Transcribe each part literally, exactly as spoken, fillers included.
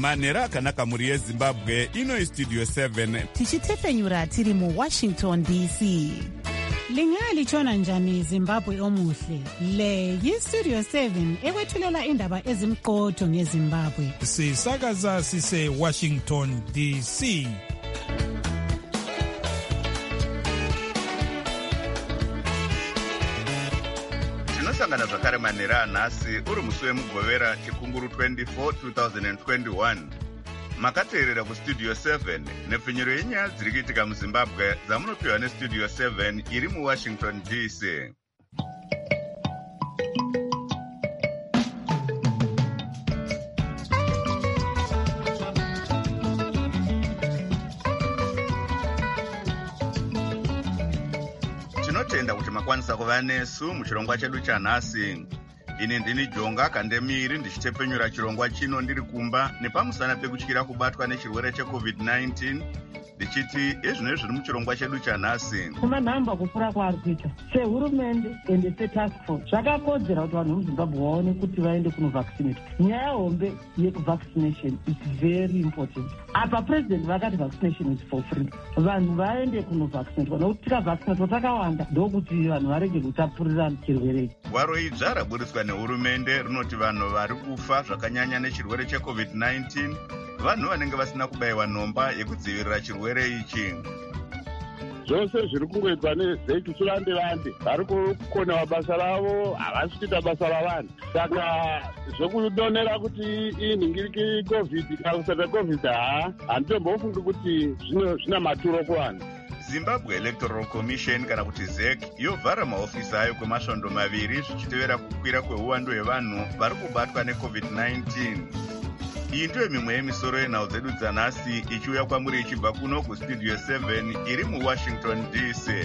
manhero akanaka mhuri yezimbabwe. Ino Studio seven tichitefenyura tiri muWashington D C. Lingalitshona njani Zimbabwe omuhle? Le yiStudio seven ekwethulela indaba ezimqotho ngeZimbabwe. Sisakaza sise Washington D C. tinosangana zvakare manhero anhasi uri musi wemugovera chikunguru twenty-four twenty twenty-one. Makateerera kuStudio seven nepfenyero yenyaya dziri kuitika muZimbabwe dzamunopiwa neStudio seven iri muWashington D C. Tinotenda kuti makwanisa kuva nesu muchirongwa chedu chanhasi. Ini ndini Jonga Kandemiri ndichitepfenyura chirongwa chino ndiri kumba nepamusana pekutyira kubatwa nechirwere checovid nineteen. Ndichiti izvino zviri muchirongwa chedu chanhasi. Kumanhamba kufura kwaari kuita sehurumende ende setask force zvakakodzera kuti vanhu vemuZimbabwe vaone kuti vaende kunovaccinate. Nyaya hombe yekuvaccination is very important. Apa president vakati vaccination is for free. Vanhu vaende kunovaccinate. Vanokuti tikavaccinate takawanda ndokuti vanhu varege kutapurirana chirwere. Gwaro idzva raburiswa nehurumende rinoti vanhu vari kufa zvakanyanya nechirwere checovid nineteen vanhu vanenge vasina kubayiwa nhomba yekudzivirira chirwere ichi. Zvose zviri kungoitwa nezeki surande vande vari kukonewa basa ravo havasi kuita basa ravanhu. Saka zvokudonera kuti iyi nhingiriki covid kana kusata covid haa handitombofungi kuti zvina maturo kuvanhu. Zimbabwe Electoral Commission kana kuti Z E C yovhara mahofisi ayo kwemasvondo maviri zvichitevera kukwira kweuwandu hwevanhu vari kubatwa necovid nineteen. Iyi ndiyo mimwe yemisoro yenhau dzedu dzanhasi ichiuya kwamuri ichibva kuno kuStudio seven iri muWashington D C.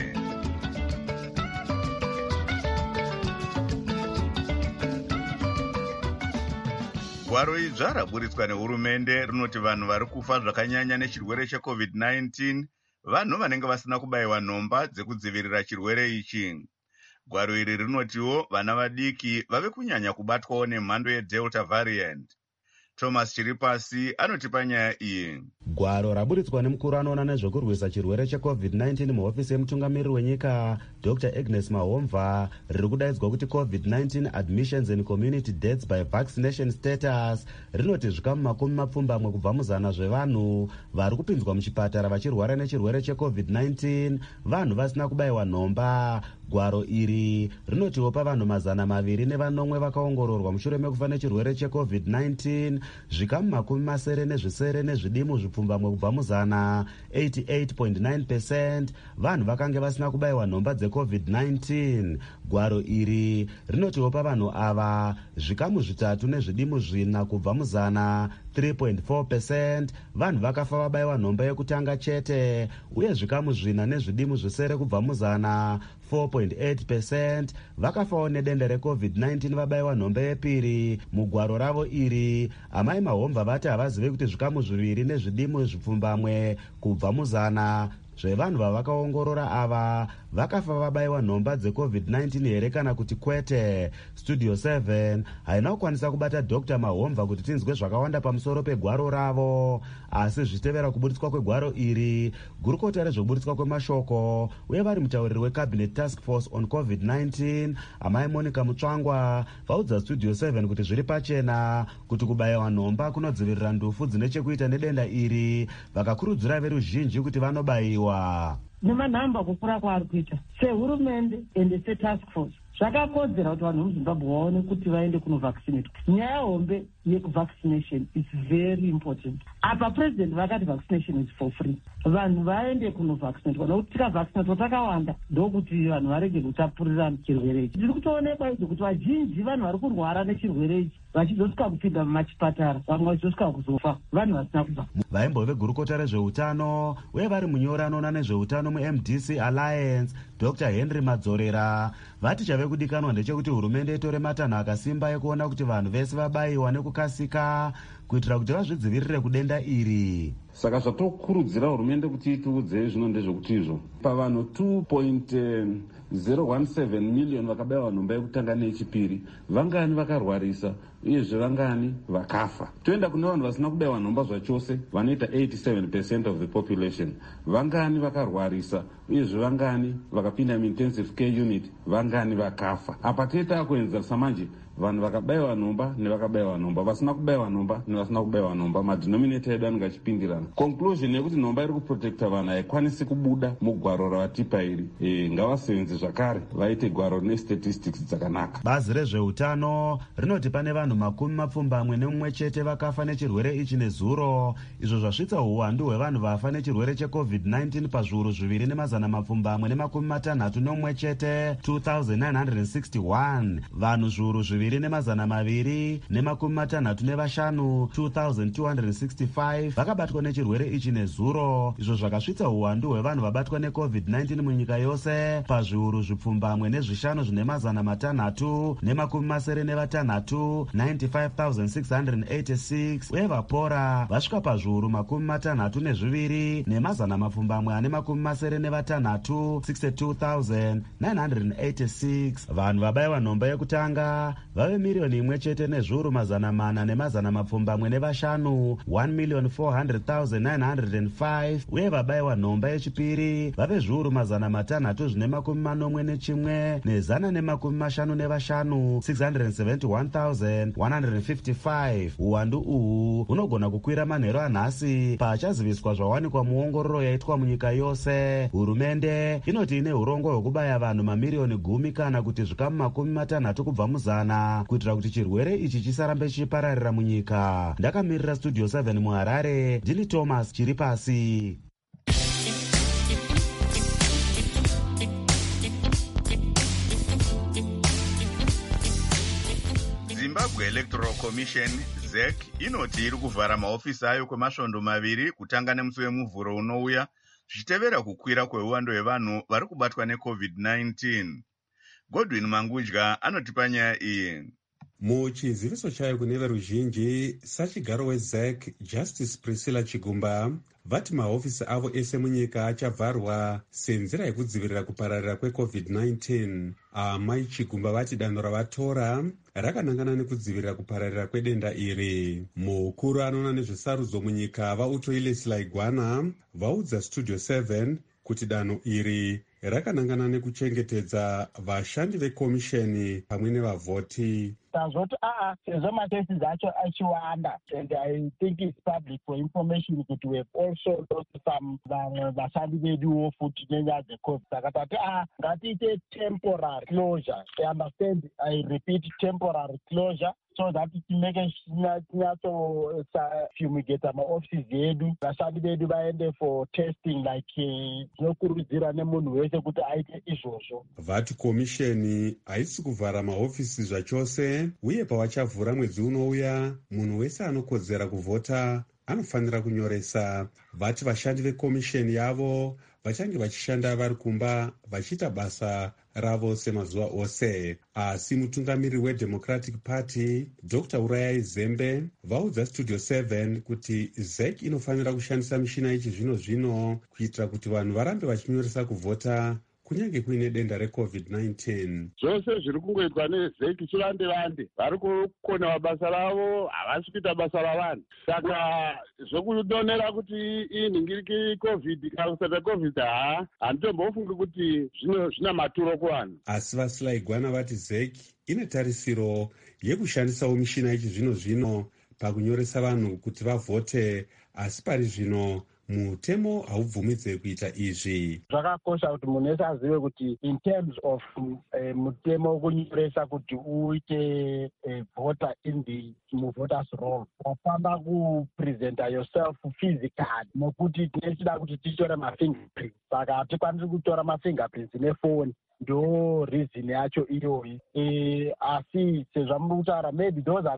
Gwaro idzva raburitswa nehurumende rinoti vanhu vari kufa zvakanyanya nechirwere checovid nineteen vanhu vanenge vasina kubayiwa nhomba dzekudzivirira chirwere ichi. Gwaro iri rinotiwo vana vadiki vave kunyanya kubatwawo nemhando yeDelta variant. Thomas Chiripasi anotipa nyaya iyi. Gwaro raburitswa nemukuru anoona nezvekurwisa chirwere checovid nineteen muhofisi yemutungamiriri wenyika Doctor Agnes Mahomva riri kudaidzwa kuti covid nineteen admissions and community deaths by vaccination status rinoti zvikamu makumi mapfumbamwe kubva muzana zvevanhu vari kupinzwa muchipatara vachirwara nechirwere checovid nineteen vanhu vasina kubayiwa nhomba. Gwaro iri rinotiwo pavanhu mazana maviri nevanomwe vakaongororwa mushure mekufa nechirwere checovid nineteen zvikamu makumi masere nezvisere nezvidimu zvipfumbamwe kubva muzana eighty-eight point nine percent vanhu vakange vasina kubayiwa nhomba dzecovid nineteen. Gwaro iri rinotiwo pavanhu ava zvikamu zvitatu nezvidimu zvina kubva muzana three point four percent vanhu vakafa vabayiwa nhomba yekutanga chete uye zvikamu zvina nezvidimu zvisere kubva muzana four point eight percent vakafawo nedenda recovid nineteen vabayiwa nhomba yepiri. Mugwaro ravo iri amai Mahomva vati havazive kuti zvikamu zviviri nezvidimu zvipfumbamwe kubva muzana zvevanhu vavakaongorora ava vakafa vabayiwa nhomba dzecovid nineteen here kana kuti kwete. Studio seven haina kukwanisa kubata Doctor Mahomva kuti tinzwe zvakawanda pamusoro pegwaro ravo, asi zvichitevera kuburitswa kwegwaro iri gurukota rezvokuburitswa kwemashoko uye vari mutauriri wecabinet task force on covid nineteen amai Monica Mutsvangwa vaudza Studio seven kuti zviri pachena kuti kubayiwa nhomba kunodzivirira ndufu dzine chekuita nedenda iri, vakakurudzira veruzhinji kuti vanobayiwa. Nemanhamba kufura kwaari kuita sehurumende ende setask force zvakakodzera kuti vanhu vemuZimbabwe vaone kuti vaende kunovaccinate. Nyaya hombe yekuvaccination is very important. Apa president vakati vaccination is for free. Vanhu vaende kunovaccinate. Vanokuti tikavaccinate takawanda ndokuti vanhu varege kutapurirana chirwere ichi. Tiri kutoonekwa izvo kuti vazhinji vanhu vari kurwara nechirwere ichi vachizosvika kupinda mumachipatara vamwe vachizosvika kuzofa vanhu vasina kubva. Vaimbove gurukota rezveutano uye vari munyori anoona nezveutano muM D C Alliance Doctor Henry Madzorera vati chave kudikanwa ndechekuti hurumende itore matanho akasimba ekuona kuti vanhu vese vabayiwa nekukasika kuitira kuti vazvidzivirire kudenda iri. Saka zvatokurudzira hurumende kuti itiudze zvino ndezvekuti izvo pavanhu two point zero one seven million vakabayiwa nhomba yekutanga neyechipiri, vangani vakarwarisa uyezve vangani vakafa. Toenda kune vanhu vasina kubayiwa nhomba zvachose vanoita eighty-seven percent of the population, vangani vakarwarisa uyezve vangani vakapinda muintensive care unit, vangani vakafa. Apa toita kuenzesa manje vanhu vakabayiwa nhomba nevakabayiwa nhomba, vasina kubayiwa nhomba nevasina kubayiwa nhomba, madenominator edu anenge achipindirana. Conclusion yekuti nhomba iri kuprotecta vanhu haikwanisi kubuda mugwaro ravatipa iri. E, ngavasevenze zvakare vaite gwaro nestatistics dzakanaka. Bazi rezveutano rinoti pane vanhu makumi mapfumbamwe nemumwe chete vakafa nechirwere ichi nezuro, izvo zvasvitsa uwandu hwevanhu vafa nechirwere checovid nineteen pazviuru zviviri nemazana mapfumbamwe nemakumi matanhatu nemumwe chete two thousand nine hundred sixty-one. Vanhu zviuru zviviri nemazana maviri nemakumi matanhatu nevashanu two thousand two hundred sixty-five vakabatwa nechirwere ichi nezuro, izvo zvakasvitsa uwandu hwevanhu vabatwa necovid nineteen munyika yose pazviuru zvipfumbamwe nezvishanu zvine mazana matanhatu nemakumi masere nevatanhatu ninety-five thousand six hundred eighty-six, uye vapora vasvika pazviuru makumi matanhatu nezviviri nemazana mapfumbamwe ane makumi masere nevatanhatu sixty-two thousand nine hundred eighty-six. Vanhu vabayiwa nhomba yekutanga vave miriyoni imwe chete nezviuru mazana mana nemazana mapfumbamwe nevashanu one million four hundred thousand nine hundred five, uye vabayiwa nhomba yechipiri vave zviuru mazana matanhatu zvine makumi manomwe nechimwe nezana nemakumi mashanu nevashanu six hundred seventy-one thousand one hundred fifty-five. Uwandu uhu hunogona kukwira manheru anhasi pachaziviswa zvawanikwa muongororo yaitwa munyika yose. Hurumende inoti ine urongo hwekubaya vanhu mamiriyoni gumi kana kuti zvikamu makumi matanhatu kubva muzana kuitira kuti chirwere ichi chisarambe chichipararira munyika. Ndakamirira studio seven muHarare, ndini Thomas chiri pasi. Zimbabwe Electoral Commission Z E C inoti iri kuvhara maofisi ayo kwemasvondo maviri kutanga nemusi wemuvhuro unouya, zvichitevera kukwira kweuwando hwevanhu vari kubatwa necovid nineteen. Godwin Mangudya anotipa nyaya iyi. Muchiziviso chayo kune veruzhinji, sachigaro weZ E C Justice Priscilla Chigumba vati mahofisi avo ese munyika achavharwa senzira yekudzivirira kupararira kwecovid nineteen. Amai Chigumba vati danho ravatora rakanangana nekudzivirira kupararira kwedenda iri. Mukuru anoona nezvesarudzo munyika vaUtoiles Laigwana vaudza Studio seven kuti danho iri rakanangana nekuchengetedza vashandi vekomisheni pamwe nevavhoti. Tazoti aa sezvo macases acho achiwanda, and I think it's public for information kuti we have also lost some vamwe vashandi veduwo futi nenyaya dzecovid. Saka tati aa ngatiite temporary closure. I understand, I repeat, temporary closure, so that timeke tinyatso fumigate maoffices edu, vashandi vedu vaende for testing like tinokurudzira nemunhu wese kuti aite izvozvo. Vati komisheni haisi kuvhara mahofisi zvachose, uye pavachavhura mwedzi unouya munhu wese anokodzera kuvhota anofanira kunyoresa. Vati vashandi vekomisheni yavo vachange vachishanda vari kumba vachiita basa ravo semazuva ose. Asi mutungamiriri weDemocratic Party Doctor Urayai Zembe vaudza Studio seven kuti Z E C inofanira kushandisa mishina yechizvino zvino kuitira kuti vanhu varambe vachinyoresa kuvhota kunyange kuine denda recovid nineteen. Zvose zviri kungoitwa neZ E C chivande vande vari kukona basa ravo, havasi kuita basa ravanhu. Saka zvokudonera kuti inhingiriki covid kana kusata covid, haa handitombofungi kuti zvina maturo kuvanhu. Asi vaSlaigwana vati Z E C ine tarisiro yekushandisawo mishina yechizvino zvino pakunyoresa vanhu kuti vavhote, asi pari zvino mutemo haubvumidze kuita izvi. Zvakakosha kuti munhu wese azive kuti in terms of uh, mutemo wokunyoresa kuti uite uh, voter in the voters roll, wafamba kupresenta yourself physically, nokuti tinechida kuti titore mafingerprints. Saka hatikwanisi kutora mafingerprints nefoni, ndo reason yacho iyoyi. E, asi sezvamuri kutaura, maybe those are things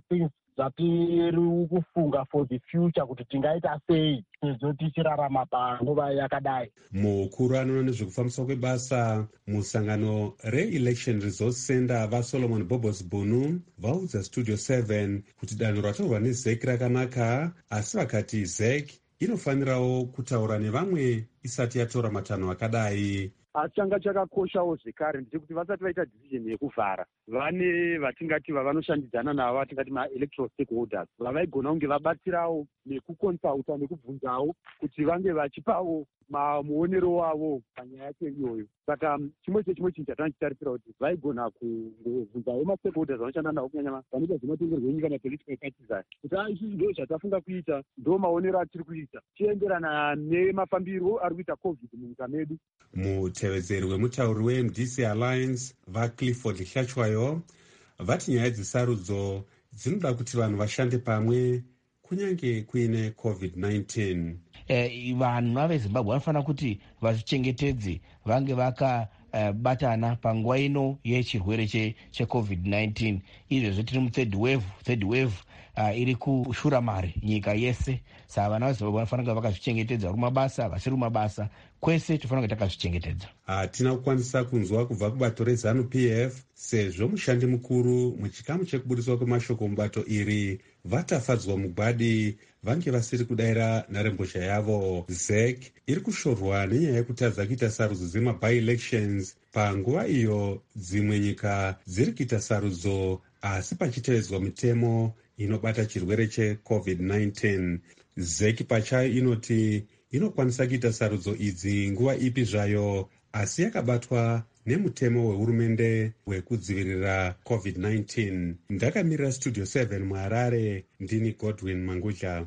dzatiri kufunga for the future kuti tingaita sei sezvo tichirarama panguva yakadai. mukuru anoona nezvekufambiswa kwebasa musangano re-election resource center vasolomon bobos bunu vaudza studio seven kuti danho ratorwa nezek rakanaka, asi vakati zek inofanirawo kutaura nevamwe isati yatora matanho akadai. asi changa chakakoshawo zvekare ndechekuti vasati vaita decision yekuvhara vane vatingati vavanoshandidzana navo vatingati ma-electoral stakeholders vavaigona kunge vabatsirawo nekuconsulta nekubvunzawo kuti vange vachipawo muonero wavo panyaya yacho iyoyo. Saka chimwe chechimwe chinhu chatanga chitarisira kuti vaigona kubvunzawo ma-stakeholders vanoshanda navo kunyanya vanoita zvematongerwo enyika napolitical parties kuti izvi ndo zvatafunga kuita, ndo maonero atiri kuita chienderana nemafambiro ari kuita covid munyika medu. Mutevedzeri wemutauri we-M D C Alliance vaClifford Hlachwayo vati nyaya dzesarudzo dzinoda kuti vanhu vashande pamwe kunyange kuine covid nineteen. Eh, vanhu vezimbabwe vanofanira kuti vazvichengetedze vange vakabatana uh, panguva ino yechirwere checovid nineteen. Izvezvo tiri muthird wave third wave uh, iri kushura mari nyika yese. Saka vana vezimbabwe vanofanira kuti vakazvichengetedza vari mabasa vasiri mumabasa kwese tofanira kuti takazvichengetedza. Hatina kukwanisa kunzwa kubva kubato rezanu P F sezvo mushandi mukuru muchikamu chekubudiswa kwemashoko mubato iri vatafadzwa mugwadi vange vasiri kudayira nharembozha yavo. zek iri kushorwa nenyaya yekutadza kuita sarudzo dzema-by-elections panguva iyo dzimwe nyika dziri kuita sarudzo asi pachitevedzwa mitemo inobata chirwere checovid nineteen. zek pachayo inoti inokwanisa kuita sarudzo idzi nguva ipi zvayo asi yakabatwa nemutemo wehurumende wekudzivirira covid nineteen. Ndakamirira studio seven muHarare, ndini Godwin Mangudla.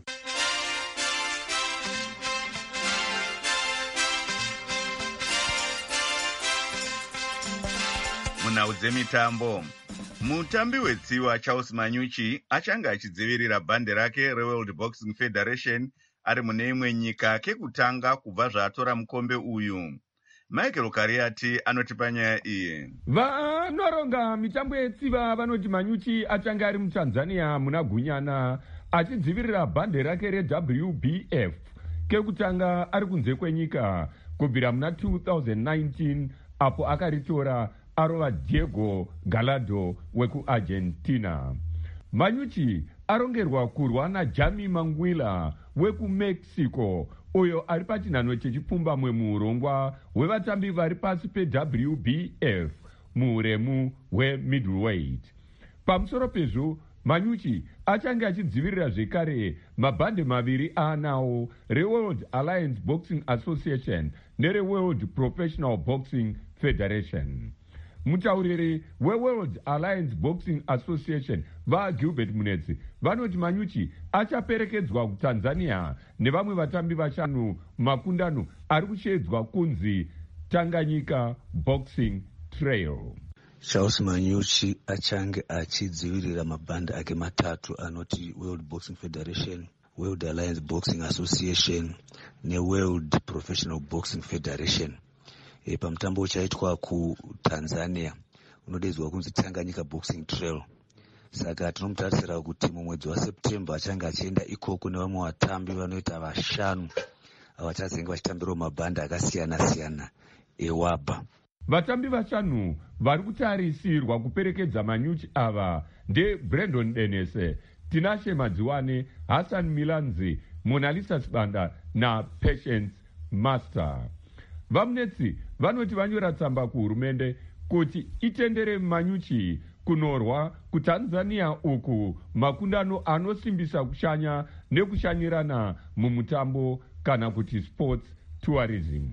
Munhau dzemitambo, mutambi wetsiwa Charles Manyuchi achanga achidzivirira bhande rake reWorld Boxing Federation ari mune imwe nyika kekutanga kubva zvaatora mukombe uyu. Michael Kariati anotipa nyaya iyi. Vanoronga mitambo yetsiva vanoti Manyuchi achanga ari muTanzania muna Gunyana achidzivirira bhande rake reW B F kekutanga ari kunze kwenyika kubvira muna two thousand nineteen apo akaritora arova Diego Gallardo wekuArgentina. Manyuchi arongerwa kurwa naJamie Manguila wekuMexico uyo ari pachinhano chechipfumbamwe muurongwa hwevatambi vari pasi peW B F muuremu hwemiddleweight. Pamusoro pezvo Manyuchi achange achidzivirira zvekare mabhande maviri aanawo reWorld Alliance Boxing Association nereWorld Professional Boxing Federation. Mutauriri weWorld Alliance Boxing Association vaGilbert Munetsi vanoti Manyuchi achaperekedzwa kuTanzania nevamwe vatambi vashanu makundano ari kushedzwa kunzi Tanganyika Boxing Trail. Charles Manyuchi achange achidzivirira mabhande ake matatu anoti World Boxing Federation, World Alliance Boxing Association neWorld Professional Boxing Federation. E, pamutambo uchaitwa kuTanzania unodaidzwa kunzi Tanganyika Boxing Trail. Saka tinomutarisira kuti mumwedzi waSeptember achange achienda ikoko nevamwe vatambi vanoita vashanu vachazenge vachitambirawo mabhande akasiyana siyana eWABA. Vatambi vashanu vari kutarisirwa kuperekedza Manyuchi ava nde Brandon Denese, Tinashe Madziwane, Hassan Milanzi, Monalisa Sibanda na Patience Master. Vamunetsi vanoti vanyora tsamba kuhurumende kuti itendere Manyuchi kunorwa kuTanzania uku makundano anosimbisa kushanya nekushanyirana mumutambo kana kuti sports tourism.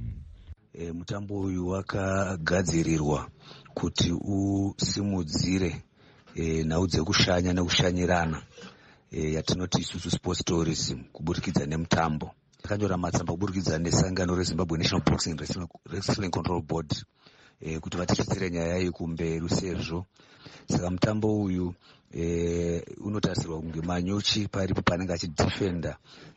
E, mutambo uyu wakagadzirirwa kuti usimudzire e, nhau dzekushanya nekushanyirana e, yatinoti isusu sports tourism kuburikidza nemutambo. Takanyora matsamba kuburikidza nesangano reZimbabwe National Boxing Wrestling Control Board e, kuti vatiritsire nyaya iyi kumberi sezvo. Saka mutambo uyu e, unotarisirwa kunge Manyuchi paripo panenge achidefenda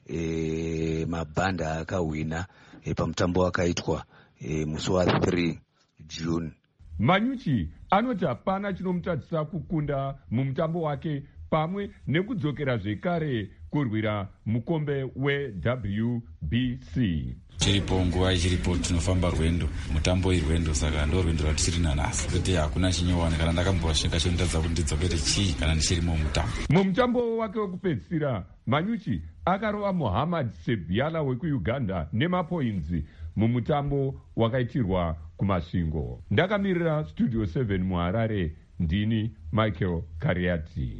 e, mabhanda akahwina e, pamutambo wakaitwa e, musi wa three June. Manyuchi anoti hapana chinomutadzisa kukunda mumutambo wake pamwe nekudzokera zvekare kurwira mukombe we-W B C. Tiripo nguva ichiripo tinofamba rwendo, mutambo irwendo, saka ndo rwendo rwatichiri nanasi kuti hakuna chinyowani kana ndakambovasvika chondiratidza kuti ndidzokere chii kana ndichirimo mutambo. Mumutambo wake wekupedzisira Manyuchi akarova Muhammad Sebiala wekuuganda nemapoinzi mumutambo wakaitirwa kumasvingo. Ndakamirira Studio seven muHarare, ndini Michael Kariati.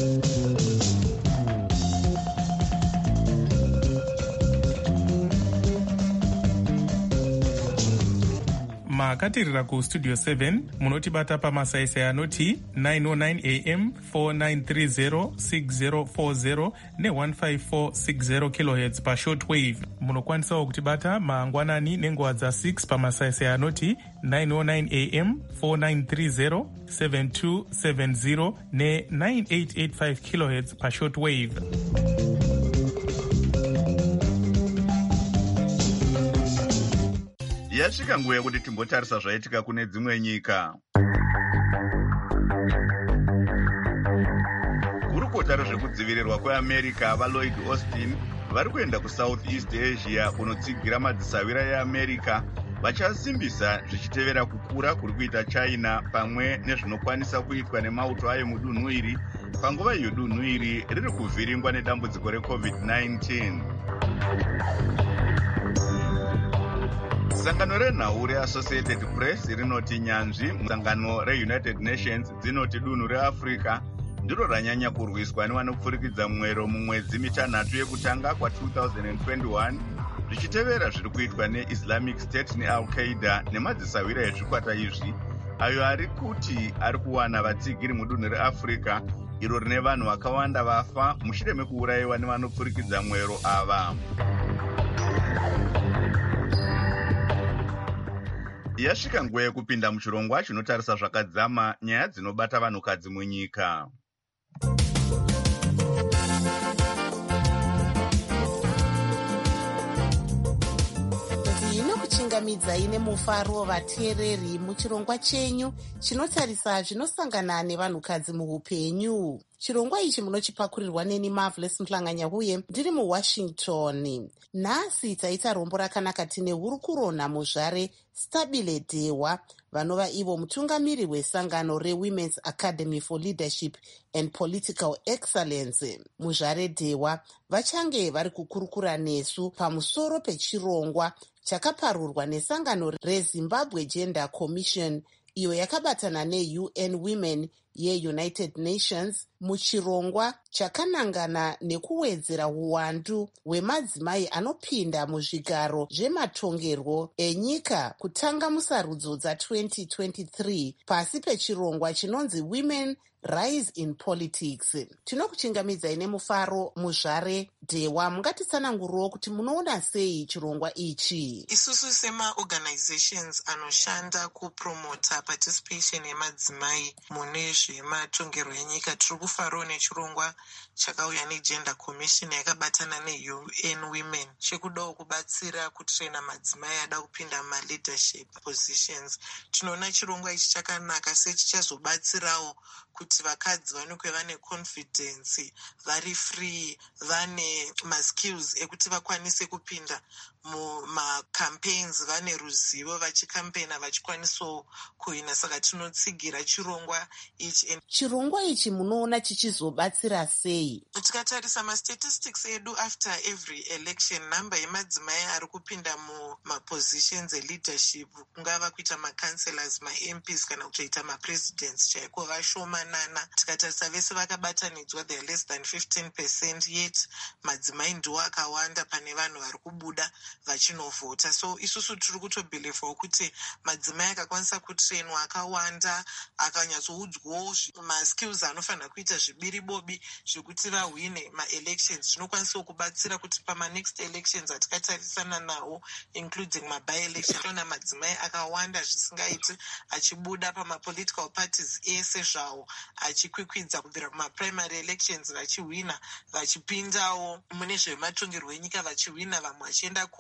makatirira kustudio seven munotibata pamasaisai anoti nine oh nine a m four nine three zero six zero four zero ne one five four six zero kilohertz pashortwave. Munokwanisawo kutibata mangwanani nenguva dza six pamasaisai anoti nine oh nine a m four nine three zero seven two seven zero ne nine eight eight five kilohertz pashortwave. Yasvika nguva yekuti timbotarisa zvaitika kune dzimwe nyika. Gurukota rezvekudzivirirwa kweAmerica vaLloyd Austin vari kuenda kuSouth East Asia kunotsigira madzisavira eAmerica, vachasimbisa zvichitevera kukura kuri kuita China pamwe nezvinokwanisa kuitwa nemauto ayo mudunhu iri panguva iyo dunhu iri riri kuvhiringwa nedambudziko reCovid nineteen. Sangano renhau reAssociated Press rinoti nyanzvi musangano reUnited Nations dzinoti dunhu reAfrica ndiro ranyanya kurwiswa nevanopfurikidza mwero mumwedzi mitanhatu yekutanga kwa-twenty twenty-one zvichitevera zviri kuitwa neIslamic State neAl-Qaeda nemadzisawira ezvikwata izvi ayo ari kuti ari kuwana vatsigiri mudunhu reAfrica iro rine vanhu vakawanda vafa mushure mekuurayiwa nevanopfurikidza mwero ava. Yasvika nguva yekupinda muchirongwa chinotarisa zvakadzama nyaya dzinobata vanhukadzi munyika. ndinokuchingamidzai nemufaro vateereri muchirongwa chenyu chinotarisa zvinosangana nevanhukadzi muupenyu. Chirongwa ichi munochipakurirwa neni Marvelous Mhlanganya-Huye ndiri muWashington. Nhasi taita rombo rakanaka tine hurukuro naMuzvare Stabile Dewa vanova ivo mutungamiri wesangano reWomen's Academy for Leadership and Political Excellence. Muzvare Dewa vachange vari kukurukura nesu pamusoro pechirongwa chakaparurwa nesangano reZimbabwe Gender Commission iyo yakabatana neU N Women yeUnited Nations muchirongwa chakanangana nekuwedzera uwandu hwemadzimai anopinda muzvigaro zvematongerwo enyika kutanga musarudzo dza-twenty twenty-three pasi pechirongwa chinonzi Women Rise in Politics. Tinokuchingamidzai nemufaro Muzvare Dewa, mungatitsananguruwo kuti munoona sei chirongwa ichi? Isusu sema-organizations anoshanda kupromota participation yemadzimai mune zvematongerwo enyika tiri kufarawo nechirongwa chakauya neGender Commission yakabatana neU N Women chekudawo kubatsira kutraina madzimai ada kupinda maleadership positions. Tinoona chirongwa ichi chakanaka sechichazobatsirawo kuti vakadzi vanokwe vane confidence, vari free, vane maskills ekuti vakwanise kupinda mumacampaigns, vane ruzivo vachikampena vachikwanisawo kuhina. Saka tinotsigira chirongwa ichi. Chirongwa ichi munoona chichizobatsira sei? Tikatarisa mastatistics edu after every election, namba yemadzimai ari kupinda mumapositions eleadership, kungava kuita macancelors, maM Ps kana kutoita mapresidents chaiko vashoma nana. Tikatarisa vese vakabatanidzwa they are less than fifteen percent, yet madzimai ndiwo akawanda pane vanhu vari kubuda vachinovhota. So isusu tiri kutobhilivhawo kuti madzimai akakwanisa kutrainwa akawanda, akanyatsoudzwawo maskills anofanira kuita zvibiribobi zvekuti vahwine maelections, zvinokwanisawo kubatsira kuti pamanext elections atikatarisana nawo including maby-election tona madzimai akawanda zvisingaiti achibuda pamapolitical parties ese zvawo achikwikwidza kubvira kumaprimary elections vachihwina, vachipindawo mune zvematongerwo enyika vachihwina, vamwe vachienda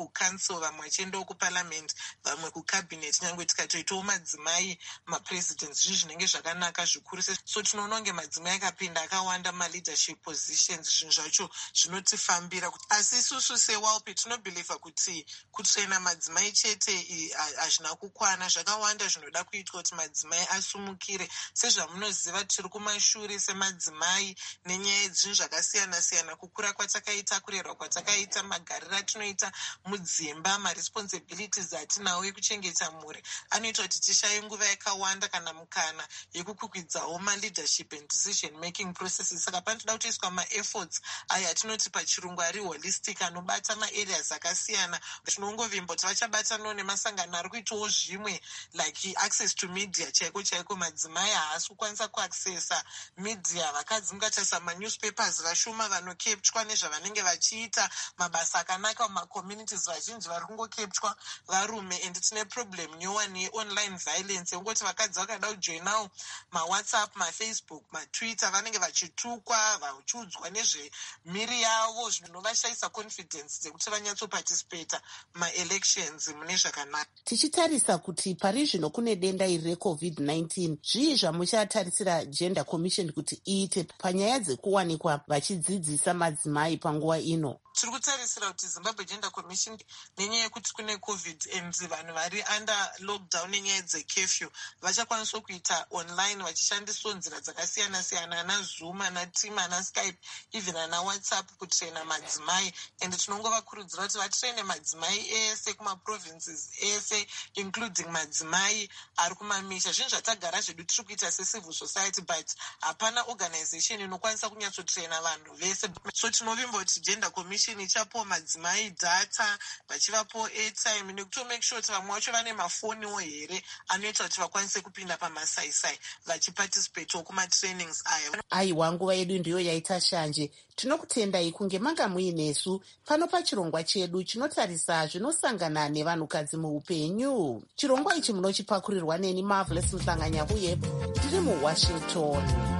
kucouncil, vamwe vachiendawo kuparliament, vamwe kucabinet, nyangwe tikatoitawo madzimai mapresidents. Zvinhu zvinenge zvakanaka zvikuru. So tinoona kunge madzimai akapinda akawanda maleadership positions. Zvinhu zvacho zvinotifambira. Asi isusu sewalpi tinobhilivha kuti kutraina madzimai chete hazvina kukwana. Zvakawanda zvinoda kuitwa kuti madzimai asumukire. Sezvamunoziva tiri kumashure semadzimai nenyaya yezvinhu zvakasiyana siyana, kukura kwatakaita, kurerwa kwatakaita, magariro atinoita mudzimba, maresponsibilities atinawo ekuchengeta mhuri anoita kuti tishaye nguva yakawanda kana mukana yekukwikwidzao maleadership and decision making processes. Saka panotoda kutoiswa maefforts ayo atinoti pachirungu ari holistic, anobata maareas akasiyana. Tinongovimba kuti vachabatanawo nemasangano ari kuitawo zvimwe like access to media chaiko chaiko. Madzimai haasi kukwanisa kuaccessa media, vakadzi mungatarisa manewspapers vashoma vanokeptwa nezvavanenge vachiita, mabasa akanaka mumacommunities vazhinji vari kungokeptwa varume. And tine problem nyowani yeonline violence yekungoti vakadzi vakada kujoinawo mawhatsapp, mafacebook, matwitter vanenge vachitukwa, vachiudzwa nezvemiri yavo, zvinovashayisa confidence dzekuti vanyatsoparticipata maelections mune zvakanaka. Tichitarisa kuti pari zvino kune denda iri recovid nineteen, zvii zvamuchatarisira gender commission kuti iite panyaya dzekuwanikwa vachidzidzisa madzimai panguva ino? Tiri kutarisira kuti Zimbabwe Gender Commission nenyaya yekuti kune covid and vanhu vari under lockdown nenyaya dzecurfew vachakwanisa kuita online vachishandisawo nzira dzakasiyana siyana, ana Zoom, ana Team, ana Skype, even ana WhatsApp kutraina madzimai. And tinongovakurudzira kuti vatraine madzimai ese kumaprovinces ese including madzimai ari kumamisha. Zvinhu zvatagara zvedu tiri kuita secivil society, but hapana organization inokwanisa kunyatsotraina vanhu vese. So tinovimba kuti Gender Commission ichapo madzimai data, vachivapo airtime nekuto make sure kuti vamwe vacho vane mafoniwo here anoita kuti vakwanise kupinda pamasaisai vachiparticipate kumatrainings aya. Aiwa, nguva yedu ndiyo yaita shanje. Tinokutendai kunge manga muinesu pano pachirongwa chedu chinotarisa zvinosangana nevanhukadzi muupenyu. Chirongwa ichi munochipakurirwa neni Marvelous Musanganya uye tiri muWashington.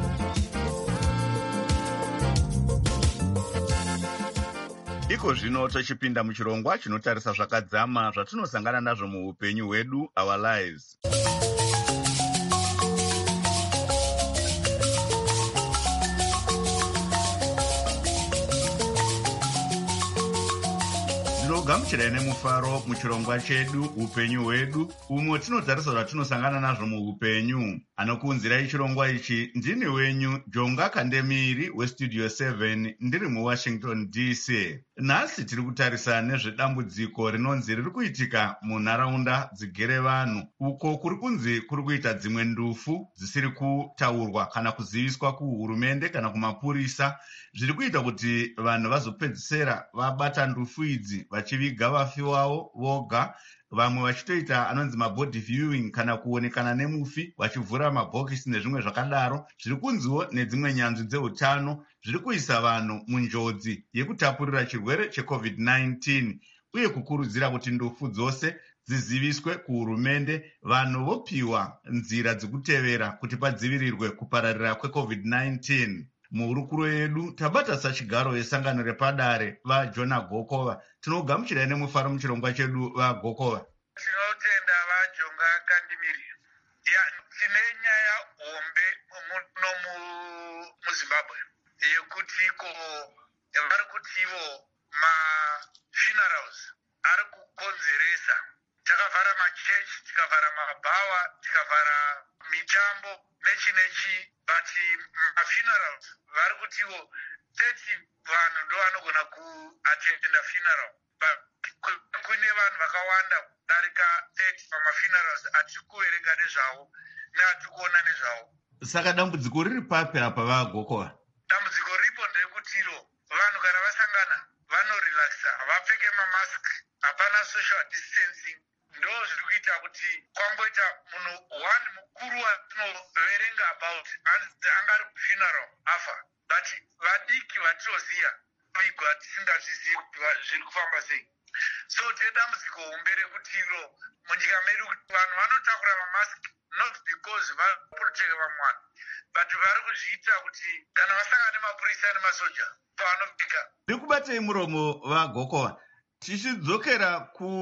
Iko zvino tochipinda muchirongwa chinotarisa zvakadzama zvatinosangana nazvo muupenyu hwedu, our lives. Ndinogamuchirai nemufaro muchirongwa chedu upenyu hwedu, umwe tinotarisa zvatinosangana nazvo muupenyu. Anokuunzirai chirongwa ichi ndini wenyu Jonga Kandemiri westudio seven ndiri muWashington D C. Nhasi tiri kutarisa nezvedambudziko rinonzi riri kuitika munharaunda dzigere vanhu, uko kuri kunzi kuri kuita dzimwe ndufu dzisiri kutaurwa kana kuziviswa kuhurumende kana kumapurisa, zviri kuita kuti vanhu vazopedzisira vabata ndufu idzi vachiviga vafi wavo voga, vamwe vachitoita anonzi mabody viewing kana kuonekana nemufi vachivhura mabhokisi nezvimwe zvakadaro. Zviri kunziwo nedzimwe nyanzvi dzeutano zviri kuisa vanhu munjodzi yekutapurira chirwere checovid nineteen uye kukurudzira kuti ndufu dzose dziziviswe kuhurumende, vanhu vopiwa nzira dzekutevera kuti padzivirirwe kupararira kwecovid nineteen. Muhurukuro yedu tabata sachigaro yesangano repadare vaJona Gokova. Tinogamuchirai nemufaro muchirongwa chedu vaGokova. Tinotenda vaJonga Kandemiri. Ya tine nyaya hombe muno muZimbabwe yekuti ko vari kutivo ma funerals ari kukonzeresa. Takavhara machechi, tikavhara mabhawa, tikavhara mitambo nechi nechi, but ma-funerals vari kutivo thirty vanhu ndo vanogona kuatenda funeral, but kune vanhu vakawanda kudarika thirty pama-funerals atiri kuverenga nezvavo neatiri kuona nezvavo. Saka dambudziko riri papi apa vaGokova? Dambudziko riripo nderekutiro vanhu kana vasangana vanorelaxa, vapfeke mamask, hapana social distancing. Ndo zviri kuita kuti kwangoita munhu one mukuru watinoverenga about angari funeral afa, but vadiki vatinoziya vigwa tisingazvizivi kuti zviri kufamba sei. So tine dambudziko hombe rekutiro munyika medu kuti vanhu vanotakura mamask not because vaprotege vamwe vanhu, but vari kuzviita kuti kana vasangana nemapurisa nemasoja pavanopfeka. Ndikubatei muromo vaGokova. tichidzokera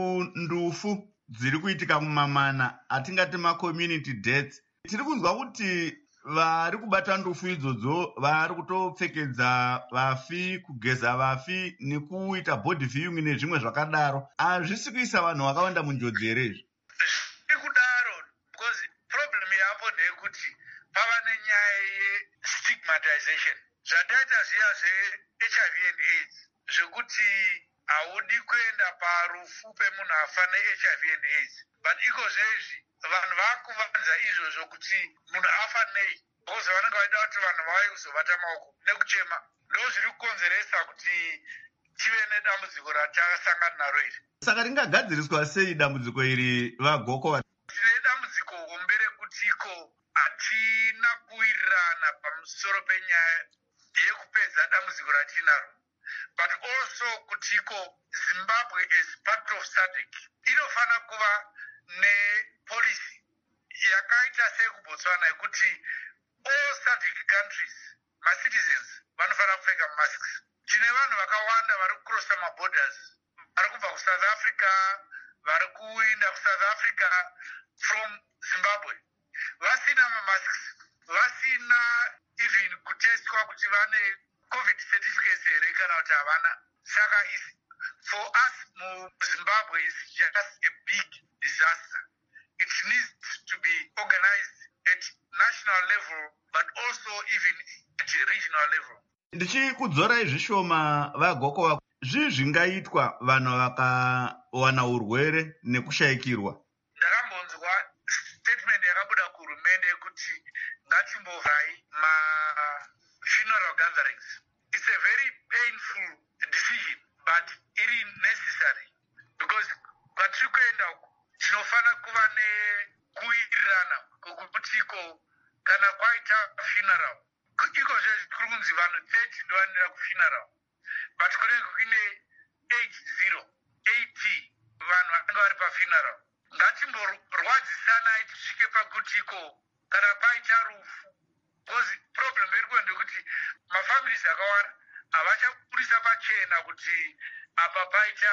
kundufu dziri kuitika mumamana atingati macommunity deaths, tiri kunzwa kuti vari kubata ndufu idzodzo vari kutopfekedza vafi, kugeza vafi nekuita body viewing nezvimwe zvakadaro. Hazvisi kuisa vanhu vakawanda munjodzi here izvi? Zviri kudaro because problem yapo ndeyekuti pava nenyaya yestigmatization zvataita zviya zve-H I V and AIDS zvekuti haudi kuenda parufu pemunhu afa ne-H I V and AIDS, but iko zvezvi vanhu vakuvanza izvozvo kuti munhu afa nei because vanenge vaida kuti vanhu vauye kuzobata maoko nekuchema. Ndo zviri kukonzeresa kuti tive nedambudziko ratakasangana naro iri. Saka ringagadziriswa sei dambudziko iri vaGoko? Tine dambudziko hombe rekutiko hatina kuwirirana pamusoro penyaya yekupedza dambudziko ratinaro, but also kutiko Zimbabwe as part of SADC inofanira kuva nepolicy yakaita sekuBotswana yekuti all SADC countries macitizens vanofanira kupfeka masks. Tine vanhu vakawanda vari kucrossa maborders, vari kubva kuSouth Africa, vari kuenda kuSouth Africa from Zimbabwe vasina mamasks, vasina even kutestwa kuti vane COVID certificates here kana kuti havana. Saka for us muZimbabwe is just a big disaster. It needs to be organized at national level but also even at a regional level. Ndichikudzorai zvishoma vaGoko, zvii zvingaitwa vanhu vakawana urwere nekushayikirwa? Ndakambonzwa statement yakabuda kuhurumende yekuti ngatimbovhai ma-funeral gatherings. It's a very painful decision but it is necessary because kwatiri kuenda tinofana kuva nekuwirirana kwekutiko kana kwaita funeral iko zvezvi kuri kunzi vanhu thirty ndovanira kufuneral but kunenge kuine age zero eighty vanhu vanenge vari pafuneral. Ngatimborwadzisanai tisvike pakutiko kana paita rufu because problem iri kuva ndekuti mafamilies akawanda havachapurisa pachena kuti apa paita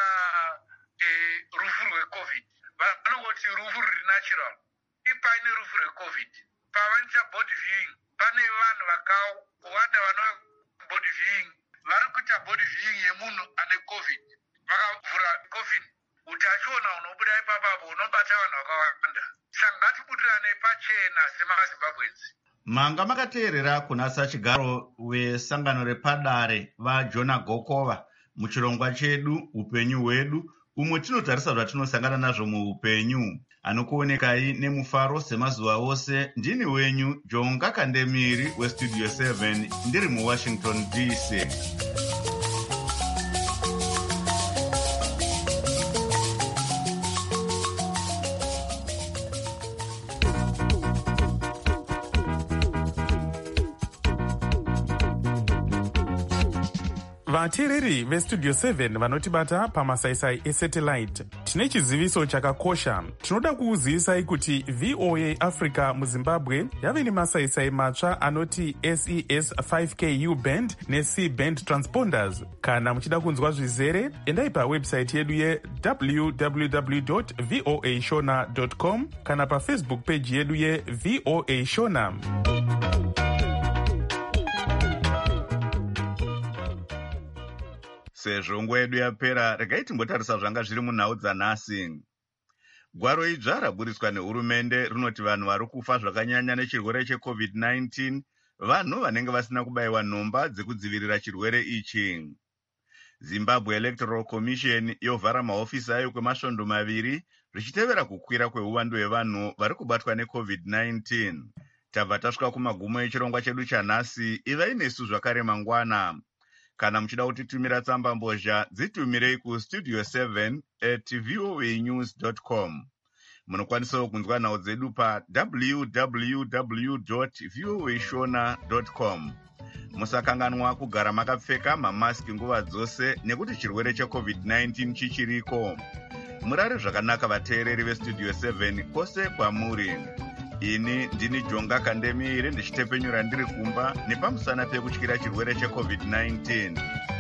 eh, rufu rweCovid. Vanongoti rufu ruri natural. Ipaine rufu rweCovid pavanoita body viewing pane vanhu vakawanda vanoita body viewing vari kuita body viewing yemunhu ane COVID, vakavhura coffin utachiona unobuda ipapapo unobata vanhu vakawanda. Saka ngatibudirane pachena semaZimbabwenzi. Manga makateerera kuna sachigaro wesangano repadare vaJona Gokova muchirongwa chedu upenyu hwedu, umwe tinotarisa zvatinosangana nazvo muupenyu. Anokuonekai nemufaro semazuva ose. Ndini wenyu Jonga Kandemiri weStudio seven ndiri muWashington D C. vateereri vestudio seven vanotibata pamasaisai esatellite, tine chiziviso chakakosha. Tinoda kukuzivisai kuti V O A Africa muZimbabwe yave nemasaisai matsva anoti S E S five K U band neC band transponders. Kana muchida kunzwa zvizere, endai pawebsite yedu ye w w w dot voa shona dot com kana pafacebook page yedu ye V O A Shona. Sezvo nguva yedu yapera, regai timbotarisa zvanga zviri munhau dzanhasi. Gwaro idzva raburiswa nehurumende rinoti vanhu vari kufa zvakanyanya nechirwere cheCovid nineteen vanhu vanenge vasina kubayiwa nhomba dzekudzivirira chirwere ichi. Zimbabwe Electoral Commission yovhara mahofisi ayo kwemasvondo maviri zvichitevera kukwira kweuwandu hwevanhu vari kubatwa neCovid nineteen. Tabva tasvika kumagumo echirongwa chedu chanhasi. Ivai nesu zvakare mangwana. Kana muchida kutitumira tsamba mbozha, dzitumirei kustudio seven at voa news dot com. Munokwanisawo kunzwa nhau dzedu pa w w w dot voa shona dot com. Musakanganwa kugara makapfeka mamaski nguva dzose nekuti chirwere cheCovid nineteen chichiriko. Murare zvakanaka vateereri veStudio seven kwose kwamuri. Ini ndini Jonga Kandemiri ndichitepenyura ndiri kumba nepamusana pekutyira chirwere cheCovid nineteen.